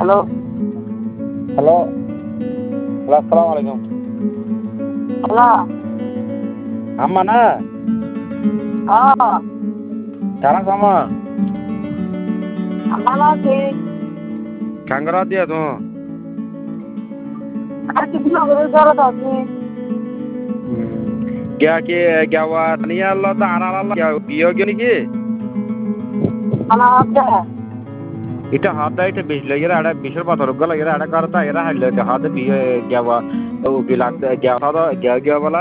hello hello hello আসসালামু আলাইকুম hello আম্মা না হ্যাঁ তারা সামা ভালো আছি কাঙ্গরা দিয়া তো আর কিছু না করে জড়াতে আছি গিয়া কি গিয়া নিয়ে আল্লাহ তো আর আল্লাহ বিয়ে গিয়ে নাকি আমার আছে এটা হাত দেয় এটা বেশ লাগে এটা বিশের পাথর লাগে এটা করতা এরা হাইলে হাতে বিয়ে গিয়া ও কি লাগতে গিয়া গিয়া গিয়া বলা